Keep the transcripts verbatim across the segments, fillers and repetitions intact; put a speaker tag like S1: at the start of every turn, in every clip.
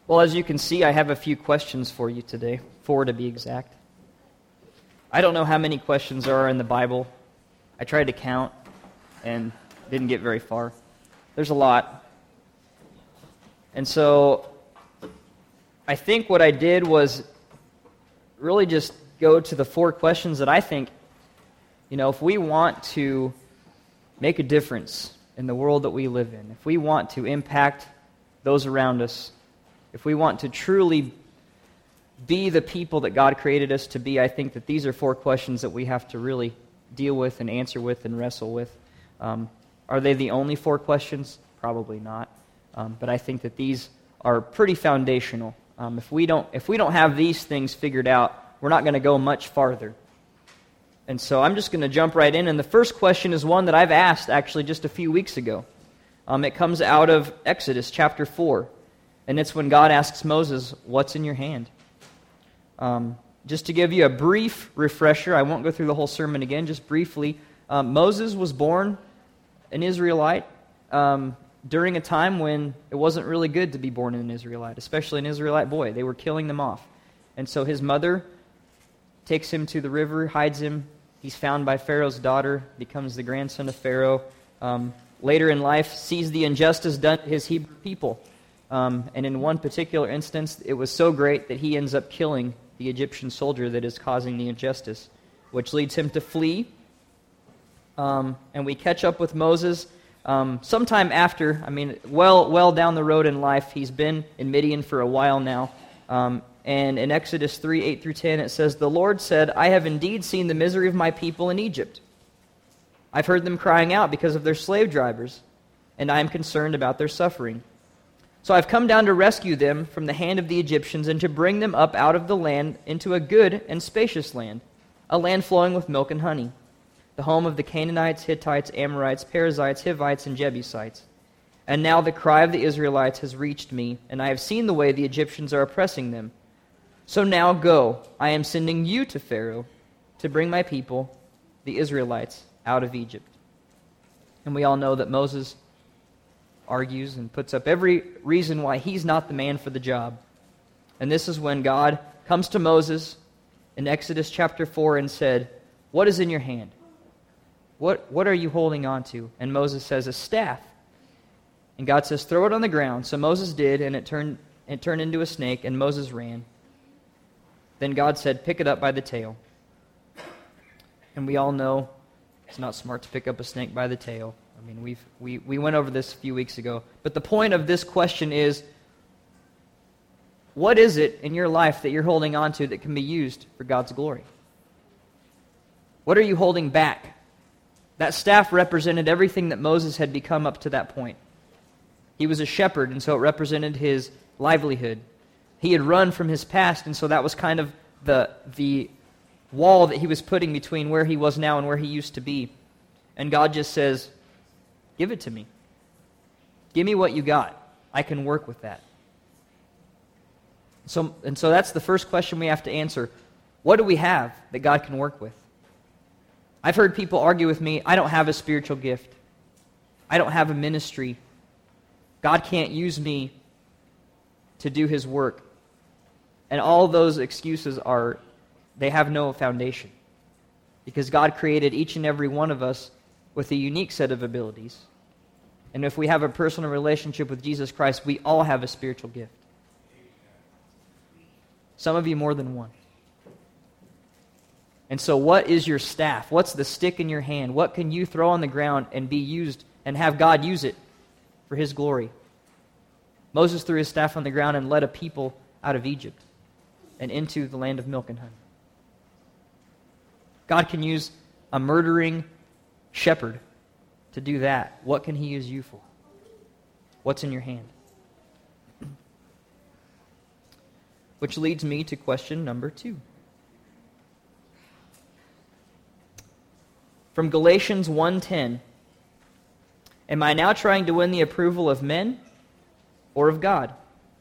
S1: Well, as you can see, I have a few questions for you today, four to be exact. I don't know how many questions there are in the Bible. I tried to count and didn't get very far. There's a lot. And so I think what I did was really just go to the four questions that I think, you know, if we want to make a difference in the world that we live in, if we want to impact those around us, if we want to truly be the people that God created us to be, I think that these are four questions that we have to really deal with and answer with and wrestle with. Um, are they the only four questions? Probably not. Um, but I think that these are pretty foundational. Um, if we don't, if we don't have these things figured out, we're not going to go much farther. And so I'm just going to jump right in. And the first question is one that I've asked actually just a few weeks ago. Um, it comes out of Exodus chapter four. And it's when God asks Moses, "What's in your hand?" Um, just to give you a brief refresher, I won't go through the whole sermon again, just briefly. Um, Moses was born an Israelite um, during a time when it wasn't really good to be born an Israelite, especially an Israelite boy. They were killing them off. And so his mother takes him to the river, hides him. He's found by Pharaoh's daughter, becomes the grandson of Pharaoh. Um, later in life, sees the injustice done to his Hebrew people. Um, and in one particular instance, it was so great that he ends up killing the Egyptian soldier that is causing the injustice, which leads him to flee. Um, and we catch up with Moses um, sometime after, I mean, well well down the road in life. He's been in Midian for a while now. Um, and in Exodus three, eight through ten, it says, "The Lord said, I have indeed seen the misery of my people in Egypt. I've heard them crying out because of their slave drivers, and I am concerned about their suffering. So I've come down to rescue them from the hand of the Egyptians and to bring them up out of the land into a good and spacious land, a land flowing with milk and honey, the home of the Canaanites, Hittites, Amorites, Perizzites, Hivites, and Jebusites. And now the cry of the Israelites has reached me, and I have seen the way the Egyptians are oppressing them. So now go, I am sending you to Pharaoh to bring my people, the Israelites, out of Egypt." And we all know that Moses argues and puts up every reason why he's not the man for the job. And this is when God comes to Moses in Exodus chapter four and said, "What is in your hand? What, what are you holding on to?" And Moses says, "A staff." And God says, "Throw it on the ground." So Moses did, and it turned, it turned into a snake, and Moses ran. Then God said, "Pick it up by the tail." And we all know it's not smart to pick up a snake by the tail. I mean, we've, we, we went over this a few weeks ago. But the point of this question is, what is it in your life that you're holding on to that can be used for God's glory? What are you holding back? That staff represented everything that Moses had become up to that point. He was a shepherd, and so it represented his livelihood. He had run from his past, and so that was kind of the the wall that he was putting between where he was now and where he used to be. And God just says, "Give it to me. Give me what you got. I can work with that." So, and so that's the first question we have to answer. What do we have that God can work with? I've heard people argue with me, "I don't have a spiritual gift. I don't have a ministry. God can't use me to do His work." And all those excuses are, they have no foundation. Because God created each and every one of us with a unique set of abilities. And if we have a personal relationship with Jesus Christ, we all have a spiritual gift. Some of you more than one. And so what is your staff? What's the stick in your hand? What can you throw on the ground and be used and have God use it for His glory? Moses threw his staff on the ground and led a people out of Egypt and into the land of milk and honey. God can use a murdering shepherd to do that. What can He use you for? What's in your hand? Which leads me to question number two. From Galatians one ten, "Am I now trying to win the approval of men or of God?"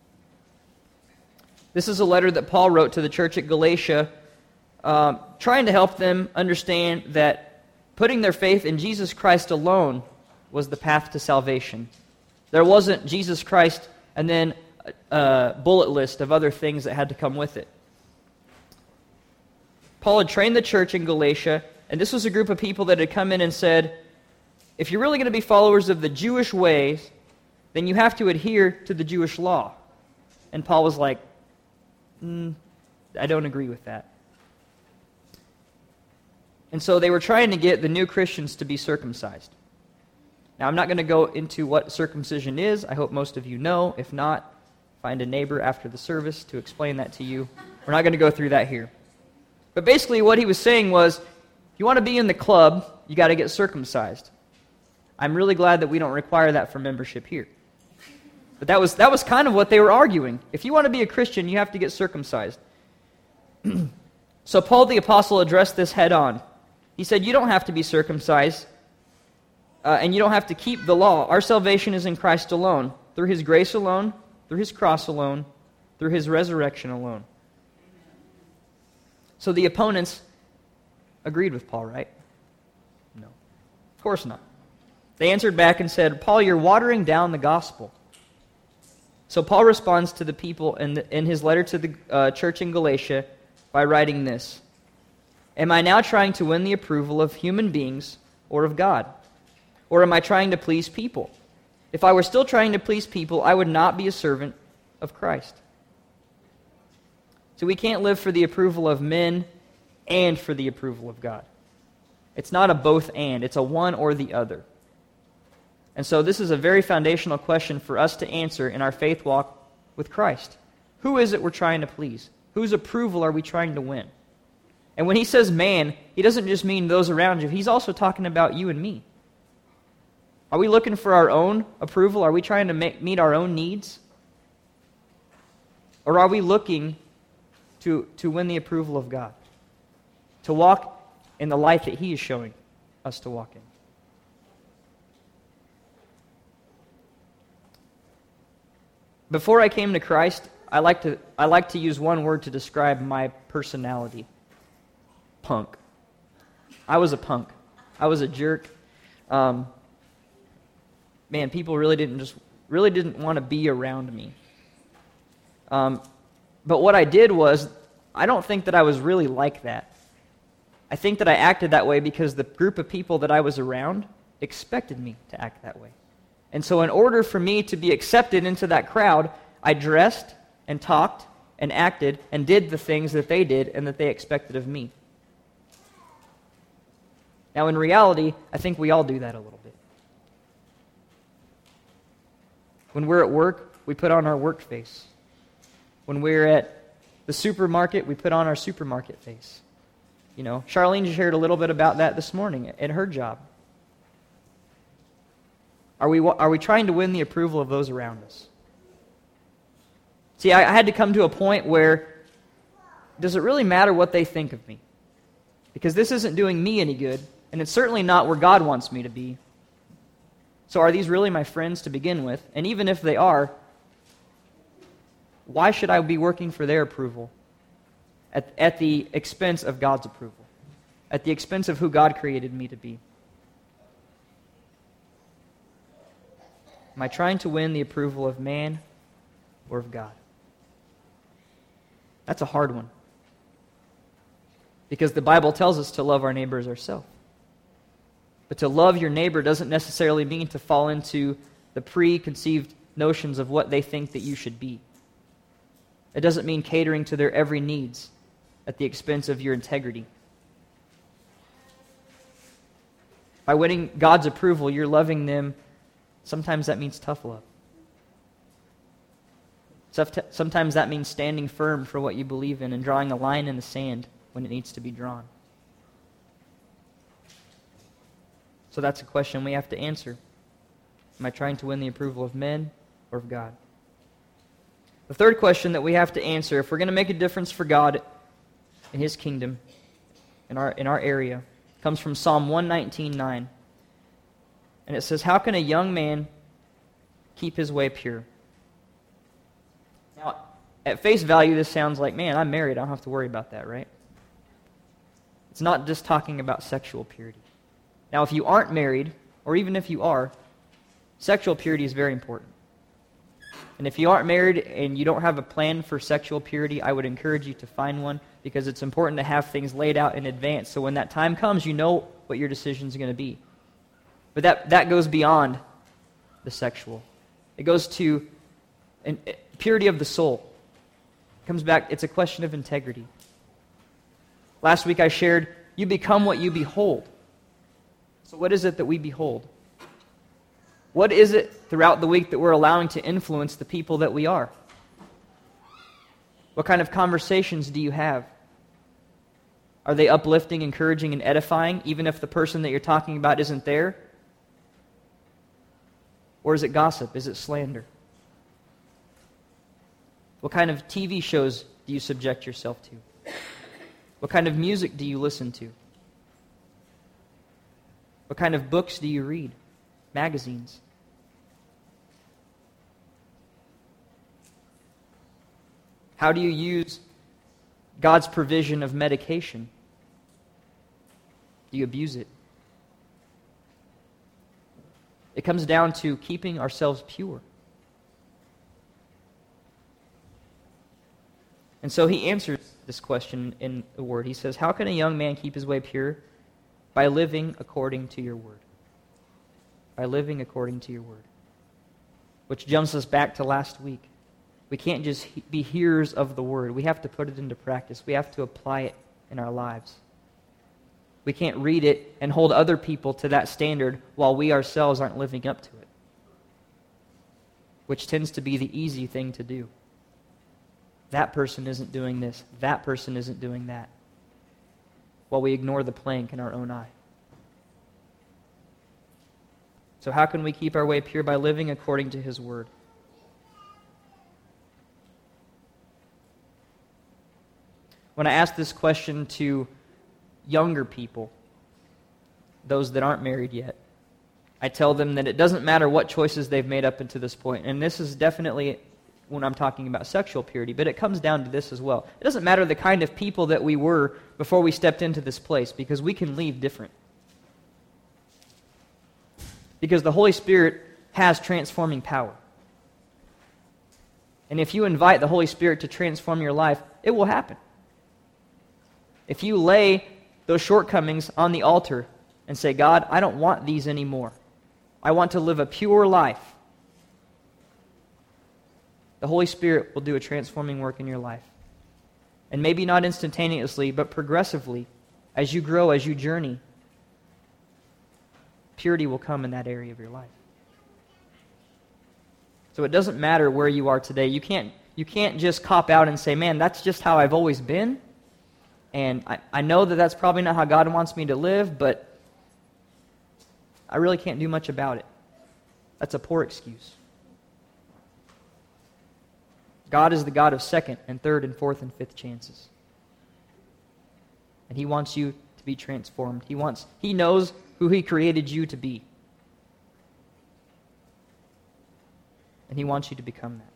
S1: This is a letter that Paul wrote to the church at Galatia, um, trying to help them understand that putting their faith in Jesus Christ alone was the path to salvation. There wasn't Jesus Christ and then uh, bullet list of other things that had to come with it. Paul had trained the church in Galatia, and this was a group of people that had come in and said, if you're really going to be followers of the Jewish ways, then you have to adhere to the Jewish law. And Paul was like, mm, I don't agree with that. And so they were trying to get the new Christians to be circumcised. Now, I'm not going to go into what circumcision is. I hope most of you know. If not, find a neighbor after the service to explain that to you. We're not going to go through that here. But basically what he was saying was, if you want to be in the club, you got to get circumcised. I'm really glad that we don't require that for membership here. But that was that was kind of what they were arguing. If you want to be a Christian, you have to get circumcised. So Paul the Apostle addressed this head on. He said, you don't have to be circumcised, uh, and you don't have to keep the law. Our salvation is in Christ alone, through His grace alone, through His cross alone, through His resurrection alone. So the opponents agreed with Paul, right? No. Of course not. They answered back and said, Paul, you're watering down the gospel. So Paul responds to the people in, the, in his letter to the uh, church in Galatia by writing this. Am I now trying to win the approval of human beings or of God? Or am I trying to please people? If I were still trying to please people, I would not be a servant of Christ. So we can't live for the approval of men and for the approval of God. It's not a both and, it's a one or the other. And so this is a very foundational question for us to answer in our faith walk with Christ. Who is it we're trying to please? Whose approval are we trying to win? And when he says man, he doesn't just mean those around you. He's also talking about you and me. Are we looking for our own approval? Are we trying to make, meet our own needs? Or are we looking to, to win the approval of God? To walk in the life that He is showing us to walk in? Before I came to Christ, I like to I like to use one word to describe my personality. Punk. I was a punk. I was a jerk. Um, man, people really didn't just really didn't want to be around me. Um, but what I did was, I don't think that I was really like that. I think that I acted that way because the group of people that I was around expected me to act that way. And so in order for me to be accepted into that crowd, I dressed and talked and acted and did the things that they did and that they expected of me. Now, in reality, I think we all do that a little bit. When we're at work, we put on our work face. When we're at the supermarket, we put on our supermarket face. You know, Charlene shared a little bit about that this morning at her job. Are we, are we trying to win the approval of those around us? See, I, I had to come to a point where, does it really matter what they think of me? Because this isn't doing me any good, and it's certainly not where God wants me to be. So are these really my friends to begin with? And even if they are, why should I be working for their approval at, at the expense of God's approval? At the expense of who God created me to be? Am I trying to win the approval of man or of God? That's a hard one. Because the Bible tells us to love our neighbor as ourselves. But to love your neighbor doesn't necessarily mean to fall into the preconceived notions of what they think that you should be. It doesn't mean catering to their every needs at the expense of your integrity. By winning God's approval, you're loving them. Sometimes that means tough love. Sometimes that means standing firm for what you believe in and drawing a line in the sand when it needs to be drawn. So that's a question we have to answer. Am I trying to win the approval of men or of God? The third question that we have to answer, if we're going to make a difference for God in His kingdom, in our, in our area, comes from Psalm one nineteen nine. And it says, how can a young man keep his way pure? Now, at face value, this sounds like, man, I'm married. I don't have to worry about that, right? It's not just talking about sexual purity. Now, if you aren't married, or even if you are, sexual purity is very important. And if you aren't married and you don't have a plan for sexual purity, I would encourage you to find one, because it's important to have things laid out in advance so when that time comes, you know what your decision is going to be. But that, that goes beyond the sexual. It goes to an, purity of the soul. It comes back, it's a question of integrity. Last week I shared, you become what you behold. So what is it that we behold? What is it throughout the week that we're allowing to influence the people that we are? What kind of conversations do you have? Are they uplifting, encouraging, and edifying, even if the person that you're talking about isn't there? Or is it gossip? Is it slander? What kind of T V shows do you subject yourself to? What kind of music do you listen to? What kind of books do you read? Magazines? How do you use God's provision of medication? Do you abuse it? It comes down to keeping ourselves pure. And so he answers this question in the Word. He says, how can a young man keep his way pure? By living according to your Word. By living according to your Word. Which jumps us back to last week. We can't just he- be hearers of the Word. We have to put it into practice. We have to apply it in our lives. We can't read it and hold other people to that standard while we ourselves aren't living up to it. Which tends to be the easy thing to do. That person isn't doing this. That person isn't doing that. While we ignore the plank in our own eye. So how can we keep our way pure? By living according to His Word. When I ask this question to younger people, those that aren't married yet, I tell them that it doesn't matter what choices they've made up until this point, and this is definitely when I'm talking about sexual purity, but it comes down to this as well. It doesn't matter the kind of people that we were before we stepped into this place, because we can leave different. Because the Holy Spirit has transforming power. And if you invite the Holy Spirit to transform your life, it will happen. If you lay those shortcomings on the altar and say, God, I don't want these anymore. I want to live a pure life. The Holy Spirit will do a transforming work in your life. And maybe not instantaneously, but progressively, as you grow, as you journey, purity will come in that area of your life. So it doesn't matter where you are today. You can't, you can't just cop out and say, man, that's just how I've always been. And I, I know that that's probably not how God wants me to live, but I really can't do much about it. That's a poor excuse. God is the God of second and third and fourth and fifth chances. And He wants you to be transformed. He wants, He knows who He created you to be. And He wants you to become that.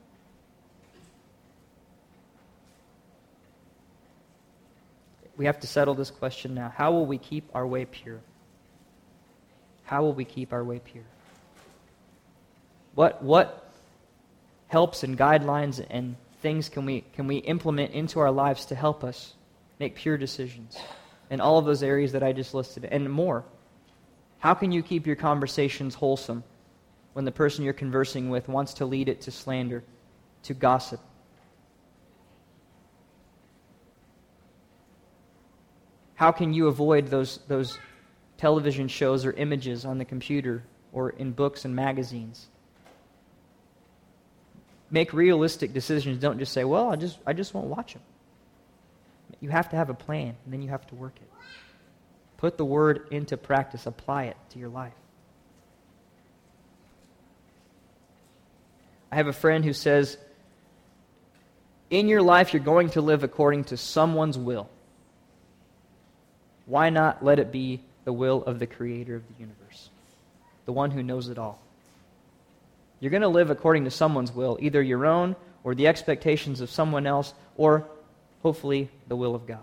S1: We have to settle this question now. How will we keep our way pure? How will we keep our way pure? What what helps and guidelines and things can we can we implement into our lives to help us make pure decisions in all of those areas that I just listed and more? How can you keep your conversations wholesome when the person you're conversing with wants to lead it to slander, to gossip? How can you avoid those those television shows or images on the computer or in books and magazines? Make realistic decisions. Don't just say, well, I just I just won't watch them. You have to have a plan, and then you have to work it. Put the Word into practice. Apply it to your life. I have a friend who says, in your life, you're going to live according to someone's will. Why not let it be the will of the Creator of the universe, the one who knows it all? You're going to live according to someone's will, either your own or the expectations of someone else, or hopefully the will of God.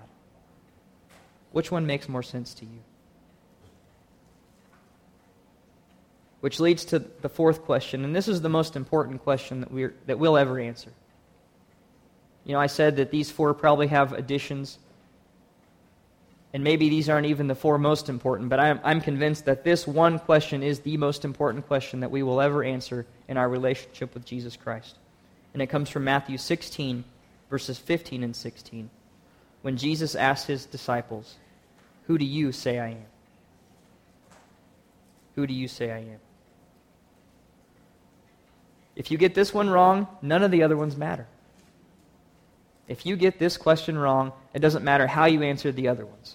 S1: Which one makes more sense to you? which leads to the fourth question, and this is the most important question that we're that we'll ever answer. You know, I said that these four probably have additions, and maybe these aren't even the four most important, but I'm, I'm convinced that this one question is the most important question that we will ever answer in our relationship with Jesus Christ. And it comes from Matthew sixteen, verses fifteen and sixteen, when Jesus asked his disciples, "Who do you say I am?" Who do you say I am? If you get this one wrong, none of the other ones matter. If you get this question wrong, it doesn't matter how you answered the other ones.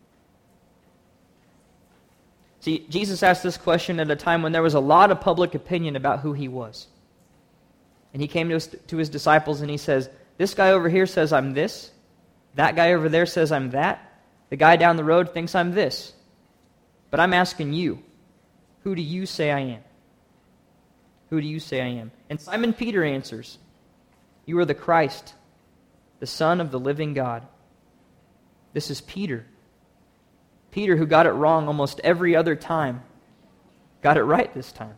S1: See, Jesus asked this question at a time when there was a lot of public opinion about who he was. And he came to his, to his disciples and he says, this guy over here says I'm this. That guy over there says I'm that. The guy down the road thinks I'm this. But I'm asking you, who do you say I am? Who do you say I am? And Simon Peter answers, you are the Christ, the Son of the living God. This is Peter. Peter, who got it wrong almost every other time, got it right this time.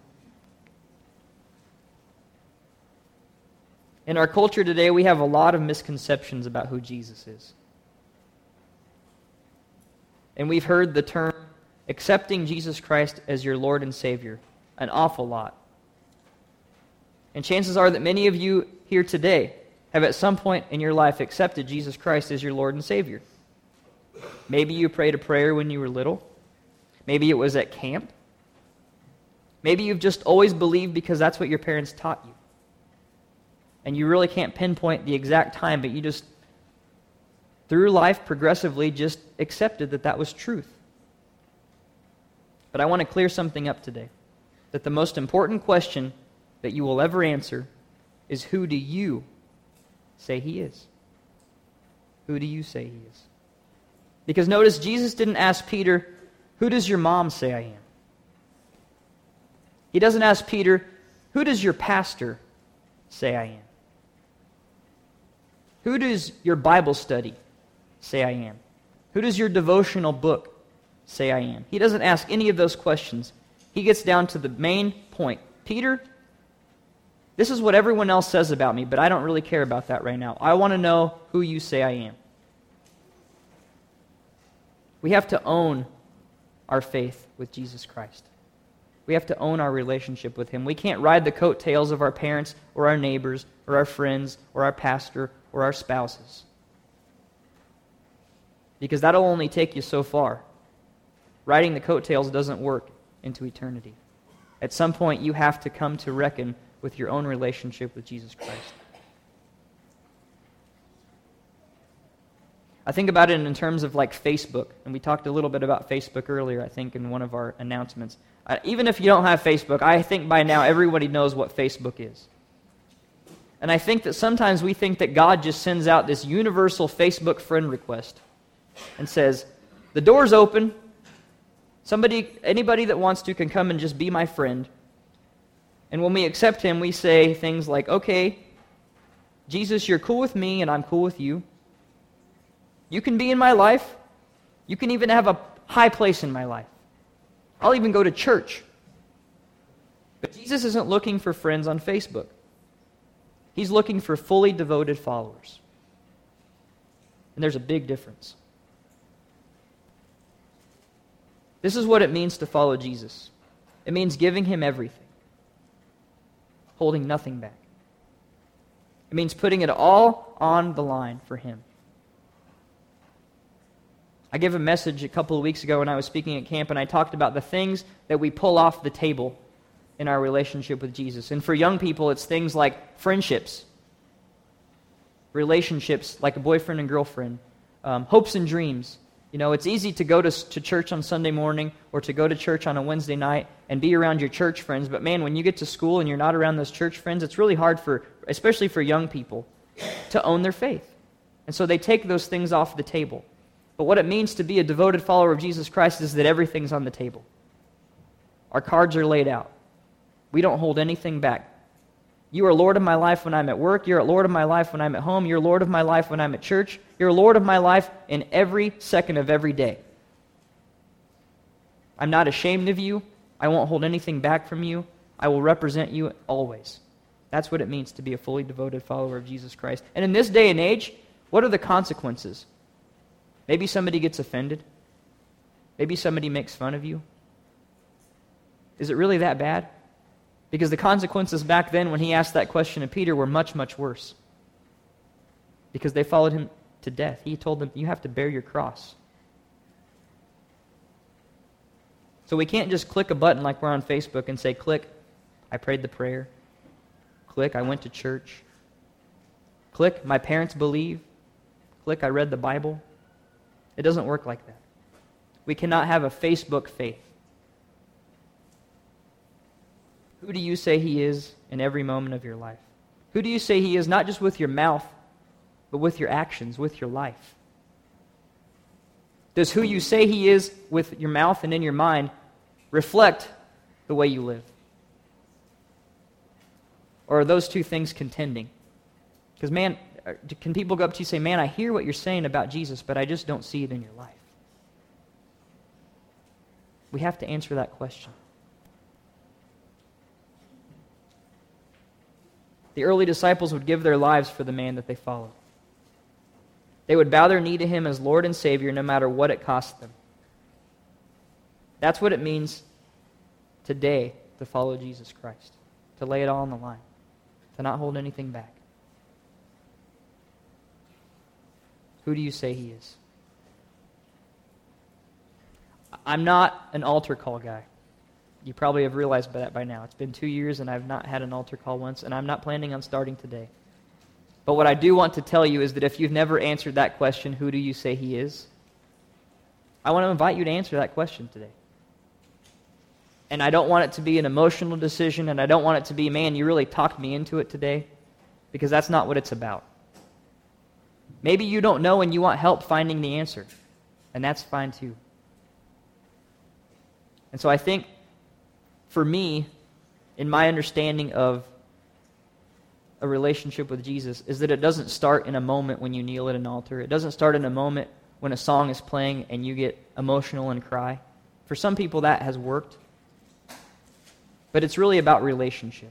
S1: In our culture today, we have a lot of misconceptions about who Jesus is. And we've heard the term accepting Jesus Christ as your Lord and Savior an awful lot. And chances are that many of you here today have at some point in your life accepted Jesus Christ as your Lord and Savior. Maybe you prayed a prayer when you were little. Maybe it was at camp. Maybe you've just always believed because that's what your parents taught you. And you really can't pinpoint the exact time, but you just, through life, progressively just accepted that that was truth. But I want to clear something up today. That the most important question that you will ever answer is, who do you say he is? Who do you say he is? Because notice, Jesus didn't ask Peter, who does your mom say I am? He doesn't ask Peter, who does your pastor say I am? Who does your Bible study say I am? Who does your devotional book say I am? He doesn't ask any of those questions. He gets down to the main point. Peter, this is what everyone else says about me, but I don't really care about that right now. I want to know who you say I am. We have to own our faith with Jesus Christ. We have to own our relationship with him. We can't ride the coattails of our parents or our neighbors or our friends or our pastor or our spouses. Because that'll only take you so far. Riding the coattails doesn't work into eternity. At some point, you have to come to reckon with your own relationship with Jesus Christ. I think about it in terms of like Facebook, and we talked a little bit about Facebook earlier, I think, in one of our announcements. Uh, even if you don't have Facebook, I think by now everybody knows what Facebook is. And I think that sometimes we think that God just sends out this universal Facebook friend request and says, the door's open, somebody, anybody that wants to can come and just be my friend. And when we accept him, we say things like, okay, Jesus, you're cool with me and I'm cool with you. You can be in my life. You can even have a high place in my life. I'll even go to church. But Jesus isn't looking for friends on Facebook. He's looking for fully devoted followers. And there's a big difference. This is what it means to follow Jesus. It means giving him everything, holding nothing back. It means putting it all on the line for him. I gave a message a couple of weeks ago when I was speaking at camp, and I talked about the things that we pull off the table in our relationship with Jesus. And for young people, it's things like friendships, relationships like a boyfriend and girlfriend, um, hopes and dreams. You know, it's easy to go to, to church on Sunday morning or to go to church on a Wednesday night and be around your church friends. But man, when you get to school and you're not around those church friends, it's really hard for, especially for young people, to own their faith. And so they take those things off the table. But what it means to be a devoted follower of Jesus Christ is that everything's on the table. Our cards are laid out. We don't hold anything back. You are Lord of my life when I'm at work. You're Lord of my life when I'm at home. You're Lord of my life when I'm at church. You're Lord of my life in every second of every day. I'm not ashamed of you. I won't hold anything back from you. I will represent you always. That's what it means to be a fully devoted follower of Jesus Christ. And in this day and age, what are the consequences? Maybe somebody gets offended. Maybe somebody makes fun of you. Is it really that bad? Because the consequences back then when he asked that question of Peter were much, much worse. Because they followed him to death. He told them, you have to bear your cross. So we can't just click a button like we're on Facebook and say, click, I prayed the prayer. Click, I went to church. Click, my parents believe. Click, I read the Bible. It doesn't work like that. We cannot have a Facebook faith. Who do you say he is in every moment of your life? Who do you say he is not just with your mouth, but with your actions, with your life? Does who you say he is with your mouth and in your mind reflect the way you live? Or are those two things contending? Because, man, can people go up to you and say, man, I hear what you're saying about Jesus, but I just don't see it in your life? We have to answer that question. The early disciples would give their lives for the man that they followed. They would bow their knee to him as Lord and Savior no matter what it cost them. That's what it means today to follow Jesus Christ, to lay it all on the line, to not hold anything back. Who do you say he is? I'm not an altar call guy. You probably have realized that by now. It's been two years and I've not had an altar call once, and I'm not planning on starting today. But what I do want to tell you is that if you've never answered that question, who do you say he is? I want to invite you to answer that question today. And I don't want it to be an emotional decision, and I don't want it to be, man, you really talked me into it today, because that's not what it's about. Maybe you don't know and you want help finding the answer, and that's fine too. And so I think, for me, in my understanding of a relationship with Jesus, is that it doesn't start in a moment when you kneel at an altar. It doesn't start in a moment when a song is playing and you get emotional and cry. For some people, that has worked. But it's really about relationship.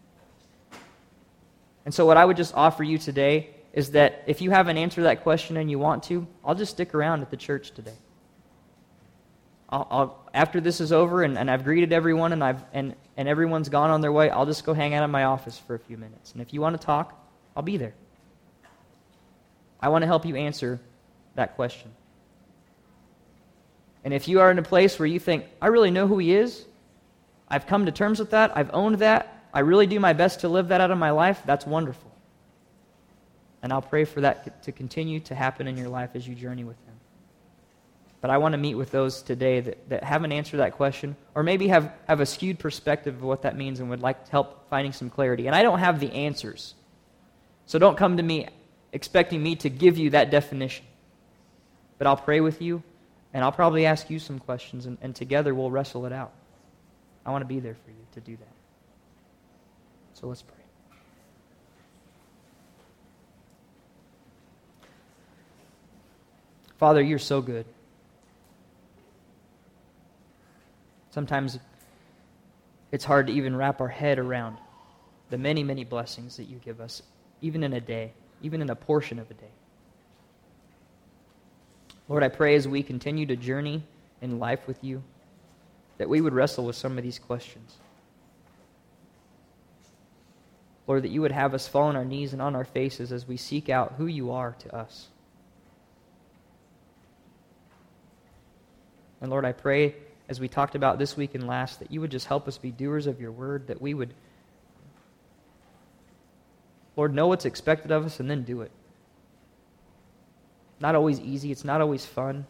S1: And so what I would just offer you today is that if you haven't answered that question and you want to, I'll just stick around at the church today. I'll, I'll, after this is over and, and I've greeted everyone and I've and, and everyone's gone on their way, I'll just go hang out in my office for a few minutes. And if you want to talk, I'll be there. I want to help you answer that question. And if you are in a place where you think, I really know who he is, I've come to terms with that, I've owned that, I really do my best to live that out of my life, that's wonderful. And I'll pray for that to continue to happen in your life as you journey with him. But I want to meet with those today that, that haven't answered that question, or maybe have, have a skewed perspective of what that means and would like help finding some clarity. And I don't have the answers. So don't come to me expecting me to give you that definition. But I'll pray with you, and I'll probably ask you some questions, and, and together we'll wrestle it out. I want to be there for you to do that. So let's pray. Father, you're so good. Sometimes it's hard to even wrap our head around the many, many blessings that you give us, even in a day, even in a portion of a day. Lord, I pray as we continue to journey in life with you, that we would wrestle with some of these questions. Lord, that you would have us fall on our knees and on our faces as we seek out who you are to us. And Lord, I pray, as we talked about this week and last, that you would just help us be doers of your word, that we would, Lord, know what's expected of us and then do it. Not always easy, it's not always fun.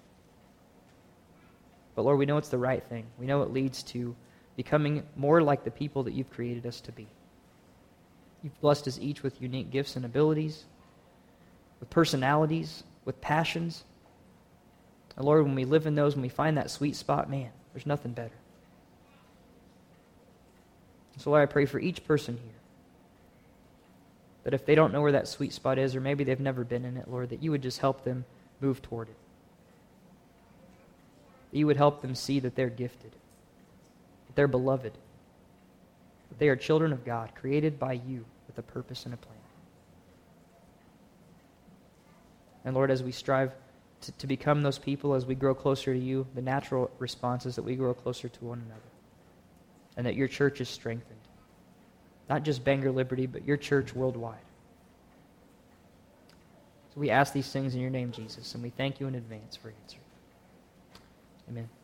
S1: But Lord, we know it's the right thing. We know it leads to becoming more like the people that you've created us to be. You've blessed us each with unique gifts and abilities, with personalities, with passions. And Lord, when we live in those, when we find that sweet spot, man, there's nothing better. So Lord, I pray for each person here, that if they don't know where that sweet spot is, or maybe they've never been in it, Lord, that you would just help them move toward it. That you would help them see that they're gifted. they're beloved, that they are children of God, created by you with a purpose and a plan. And Lord, as we strive to, to become those people, as we grow closer to you, the natural response is that we grow closer to one another, and that your church is strengthened. Not just Bangor Liberty, but your church worldwide. So we ask these things in your name, Jesus, and we thank you in advance for answering. Amen.